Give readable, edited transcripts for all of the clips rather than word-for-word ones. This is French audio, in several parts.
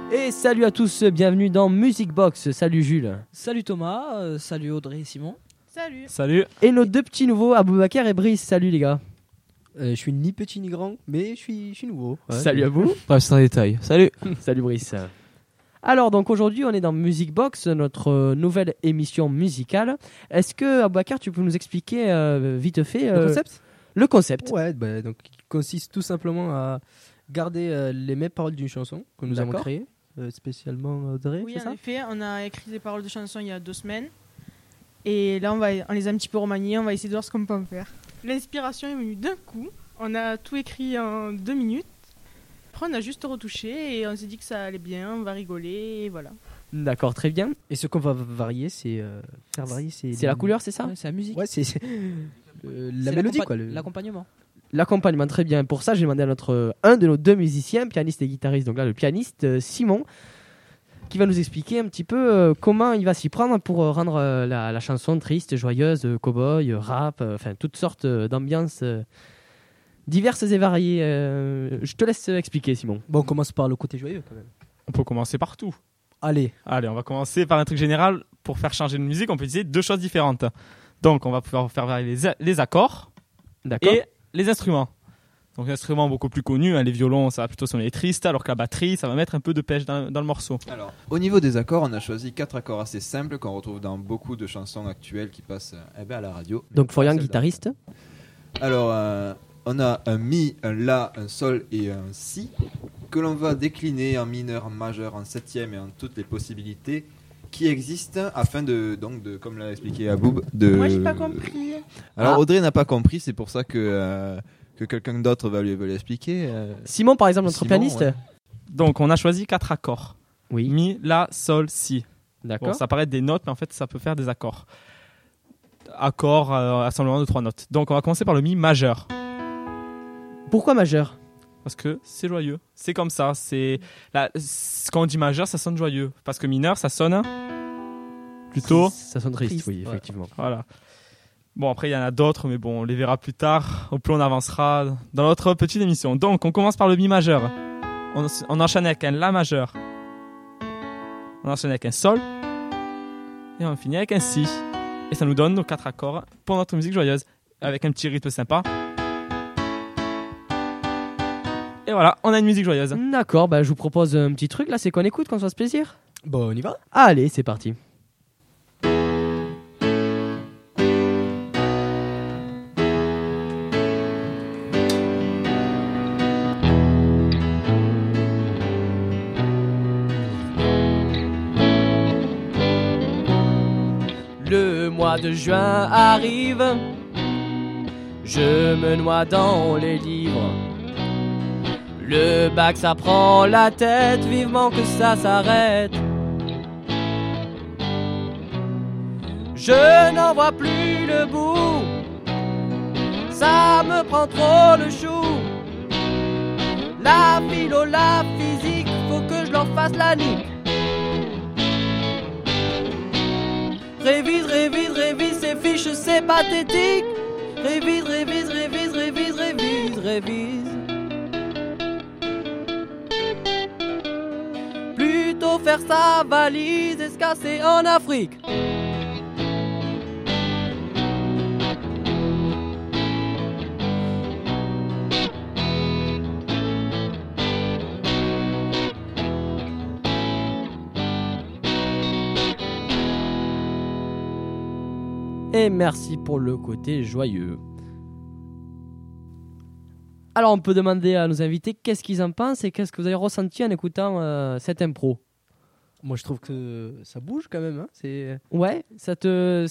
Et salut à tous, bienvenue dans Music Box. Salut Jules. Salut Thomas, salut Audrey et Simon. Salut. Salut. Et nos deux petits nouveaux, Aboubacar et Brice. Salut les gars. Je suis ni petit ni grand, mais je suis nouveau. Ouais. Salut à vous. Bref, c'est un détail. Salut. Salut Brice. Alors donc aujourd'hui on est dans Music Box, notre nouvelle émission musicale. Est-ce que Aboubacar tu peux nous expliquer vite fait Le concept le concept? Ouais, donc il consiste tout simplement à garder les mêmes paroles d'une chanson que nous avons créée, spécialement Audrey, Oui, c'est en ça? effet, on a écrit des paroles de chansons il y a 2 semaines. Et là, on les a un petit peu remaniées, on va essayer de voir ce qu'on peut en faire. L'inspiration est venue d'un coup. On a tout écrit en 2 minutes. Après, on a juste retouché et on s'est dit que ça allait bien, on va rigoler et voilà. D'accord, très bien. Et ce qu'on va varier, c'est faire varier, C'est la couleur, c'est ça? Ouais, c'est la musique. Ouais, c'est la C'est mélodie quoi. l'accompagnement. L'accompagnement, très bien. Pour ça, j'ai demandé à un de nos deux musiciens, pianiste et guitariste, donc là le pianiste Simon, qui va nous expliquer un petit peu comment il va s'y prendre pour rendre la chanson triste, joyeuse, cow-boy, rap, enfin toutes sortes d'ambiances diverses et variées. Je te laisse expliquer, Simon. Bon, on commence par le côté joyeux quand même. On peut commencer partout. Allez, Allez, on va commencer par un truc général. Pour faire changer de musique, on peut utiliser 2 choses différentes. Donc, on va pouvoir faire varier les accords D'accord. et les instruments. Donc, les instruments beaucoup plus connus, les violons, ça va plutôt sonner triste, alors que la batterie, ça va mettre un peu de pêche dans le morceau. Alors, au niveau des accords, on a choisi 4 accords assez simples qu'on retrouve dans beaucoup de chansons actuelles qui passent à la radio. Donc Florian, Celle-là. guitariste. Alors, on a un mi, un la, un sol et un si que l'on va décliner en mineur, en majeur, en septième et en toutes les possibilités qui existent afin de comme l'a expliqué Aboub, de... Moi, j'ai pas compris. Alors, Ah. Audrey n'a pas compris, c'est pour ça que quelqu'un d'autre va lui l'expliquer. Simon, par exemple, notre Simon, pianiste. ouais. Donc, on a choisi 4 accords. Oui. Mi, la, sol, si. D'accord. Bon, ça paraît des notes, mais en fait, ça peut faire des accords. Accords, assemblement de 3 notes. Donc, on va commencer par le mi majeur. Pourquoi majeur? Parce que c'est joyeux. C'est comme ça. Quand on dit majeur, ça sonne joyeux. Parce que mineur, ça sonne plutôt. Ça sonne triste, Triste, oui, ouais. effectivement. Voilà. Bon, après, il y en a d'autres, mais bon, on les verra plus tard. Au plus on avancera dans notre petite émission. Donc, on commence par le mi majeur. On enchaîne avec un la majeur. On enchaîne avec un sol. Et on finit avec un si. Et ça nous donne nos 4 accords pour notre musique joyeuse. Avec un petit rythme sympa. Et voilà, on a une musique joyeuse. D'accord, bah, je vous propose un petit truc là, c'est qu'on écoute, qu'on se fasse plaisir. bon, on y va. Allez, c'est parti. Le mois de juin arrive, je me noie dans les livres. Le bac ça prend la tête, vivement que ça s'arrête. Je n'en vois plus le bout, ça me prend trop le chou. La philo, la physique, faut que je leur fasse la nique. Révise, révise, révise ces fiches, c'est pathétique. Révise, révise, révise, révise, révise, révise. Plutôt faire sa valise et se casser en Afrique. Et merci pour le côté joyeux. Alors on peut demander à nos invités qu'est-ce qu'ils en pensent et qu'est-ce que vous avez ressenti en écoutant cette impro. Moi, je trouve que ça bouge quand même. Hein. C'est Ouais, ça te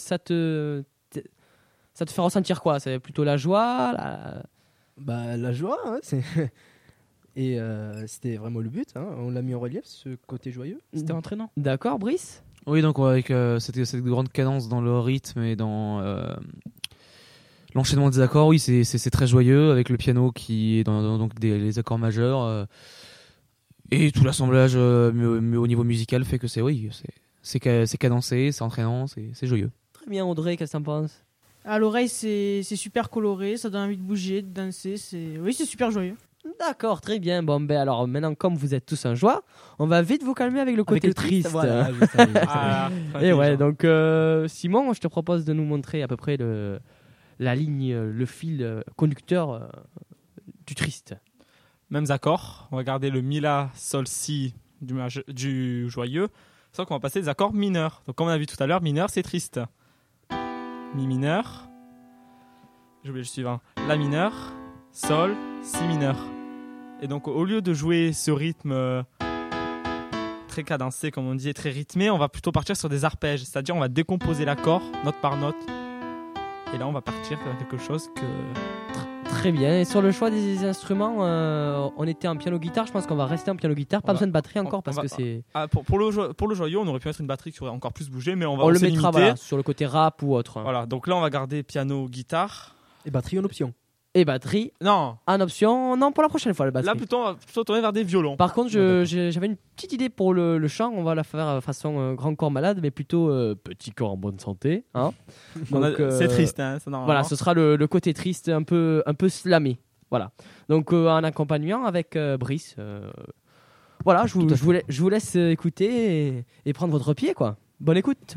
fait ressentir quoi? C'est plutôt la joie, la joie. Hein, et c'était vraiment le but. Hein. On l'a mis en relief, ce côté joyeux. C'était entraînant. D'accord, Brice? Oui, donc avec cette grande cadence dans le rythme et dans l'enchaînement des accords, oui, c'est très joyeux avec le piano qui est dans donc les accords majeurs et tout l'assemblage mais au niveau musical fait que c'est cadencé, c'est entraînant, c'est joyeux. Très bien, Audrey, qu'est-ce que t'en penses? À l'oreille, c'est super coloré, ça donne envie de bouger, de danser. Oui, c'est super joyeux. D'accord, très bien. Bon, ben alors maintenant, comme vous êtes tous en joie, on va vite vous calmer avec le côté Avec le triste. Voilà, je savais. Ah, Et ouais, intelligent. donc Simon, je te propose de nous montrer à peu près la ligne, le fil conducteur du triste. Mêmes accords. On va garder le mi, la, sol, si du joyeux. Sauf qu'on va passer des accords mineurs. Donc, comme on a vu tout à l'heure, mineur, c'est triste. Mi mineur. J'ai oublié le suivant. La mineur, sol, si mineur. Et donc, au lieu de jouer ce rythme très cadencé, comme on dit, et très rythmé, on va plutôt partir sur des arpèges. C'est-à-dire, on va décomposer l'accord, note par note. Et là, on va partir vers quelque chose que... Très bien. Et sur le choix des instruments, on était en piano-guitare. Je pense qu'on va rester en piano-guitare. Pas besoin de batterie encore parce que c'est. Ah, pour le joyeux, on aurait pu mettre une batterie qui aurait encore plus bougé, mais on va On le s'est mettra limité. voilà, sur le côté rap ou autre. Voilà, donc là, on va garder piano, guitare. Et batterie en option. Et batterie Non, en option. Non, pour la prochaine fois, la batterie. là, plutôt, on va plutôt tourner vers des violons. Par contre, j'avais une petite idée pour le chant. On va la faire façon grand corps malade, mais plutôt petit corps en bonne santé. Hein. Donc, C'est triste, hein, ça, normalement. Voilà, ce sera le côté triste, un peu slamé. Voilà. Donc, en accompagnant avec Brice. Voilà, je vous laisse écouter et prendre votre pied, quoi. Bonne écoute.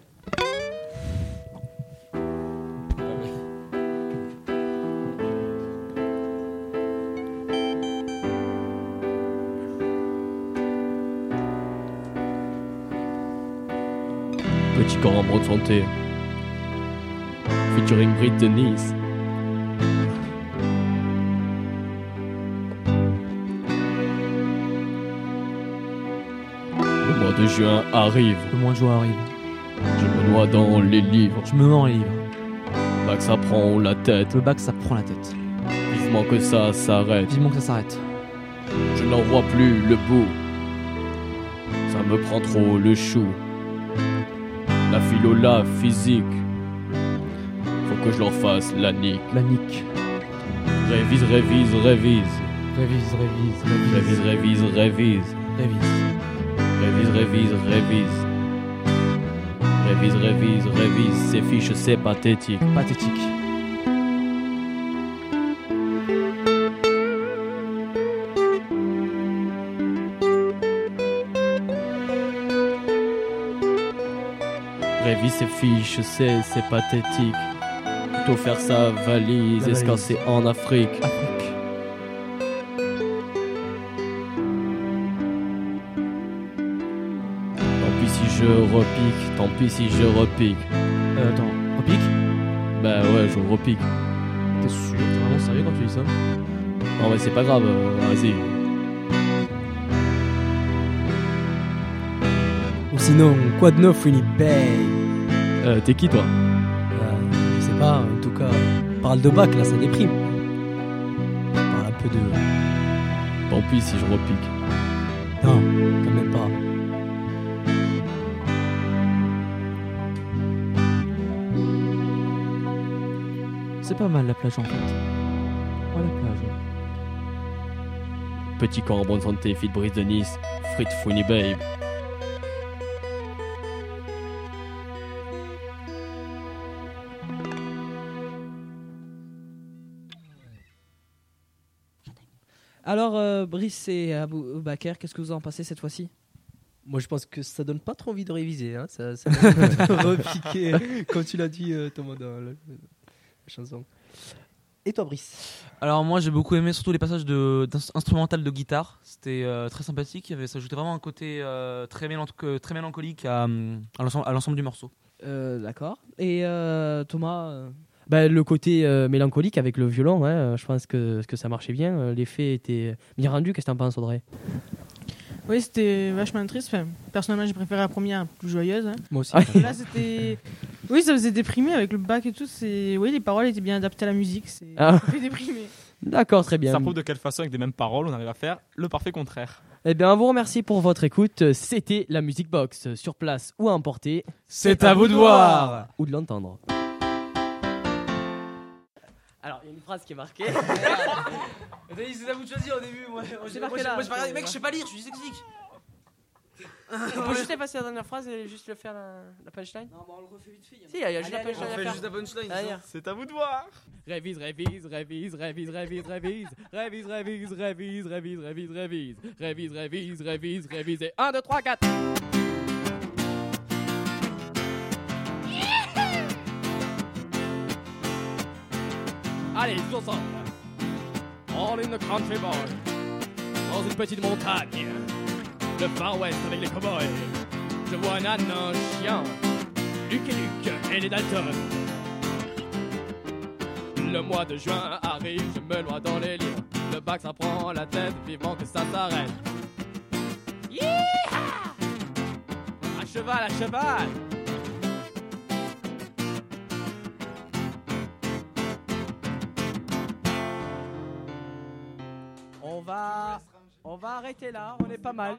Petit corps en bonne santé. Featuring Brit de Nice. Le mois de juin arrive. Le mois de juin arrive. Je me noie dans les livres. Je me mets en livre. Bac, ça prend la tête. Le bac, ça prend la tête. Vivement que ça s'arrête. Vivement que ça s'arrête. Je n'en vois plus le bout. Ça me prend trop le chou. La philo, la physique. Faut que je leur fasse la nique. La nique. Révise, révise, révise. Révise, révise, Révise, révise, révise. Révise. Révise, révise, révise. Révise, révise, révise. Ces fiches, c'est pathétique. Pathétique. Révise ces fiches, c'est pathétique. Plutôt faire sa valise, La escassée en Afrique. Afrique. Tant pis si je repique, tant pis si je repique. Attends, repique. Bah ouais, je repique. T'es sûr? T'es vraiment sérieux quand tu dis ça? Non mais c'est pas grave, vas-y. Ou sinon, quoi de neuf, Winnipeg? T'es qui toi? Je sais pas, en tout cas, parle de bac, là, ça déprime. Parle un peu de... Tant pis si je repique. Non, quand même pas. C'est pas mal la plage en fait. Ouais, la plage. Petit corps en bonne santé, fit brise de Nice, frites funny babe. Alors, Brice et Abou Bakr, qu'est-ce que vous en pensez cette fois-ci? Moi, je pense que ça donne pas trop envie de réviser. Hein. Ça donne repiquer, comme tu l'as dit, Thomas, dans la chanson. Et toi, Brice? Alors moi j'ai beaucoup aimé surtout les passages instrumental de guitare. C'était très sympathique. Ça ajoutait vraiment un côté très mélancolique à l'ensemble du morceau. D'accord. Et Thomas Bah, le côté mélancolique avec le violon, ouais, je pense que ça marchait bien. L'effet était bien rendu. Qu'est-ce que t'en penses, Audrey? Oui, c'était vachement triste. Enfin, personnellement, j'ai préféré la première, plus joyeuse. Hein. Moi aussi. Et là, c'était... Oui, ça faisait déprimer avec le bac et tout. Oui, les paroles étaient bien adaptées à la musique. Ah. Ça fait déprimer. D'accord, très bien. Ça prouve de quelle façon, avec les mêmes paroles, on arrive à faire le parfait contraire. Eh bien, on vous remercie pour votre écoute. C'était la Music Box, sur place ou à emporter. C'est à vous de voir. Ou de l'entendre. Alors, il y a une phrase qui est marquée. C'est à vous de choisir au début. Moi, j'ai marqué là. mec, je sais pas lire, je suis dyslexique. On peut juste effacer la dernière phrase et juste le faire la punchline. Non, bon, on le refait vite fait. Si, il y a juste la punchline à faire. la punchline. Allez. C'est à vous de voir. Révise, révise, révise, révise, révise, révise, révise, révise, révise, révise, révise, révise, révise, révise, révise, révise, et 1, 2, 3, 4. Allez, tous ensemble. All in the country boy. Dans une petite montagne. Le Far West avec les cowboys. Je vois un âne, un chien. Luc et Luc et les Dalton. Le mois de juin arrive, je me noie dans les livres. Le bac ça prend la tête, vivement que ça s'arrête. Yeeha! À cheval, à cheval! On va arrêter là, on est pas mal.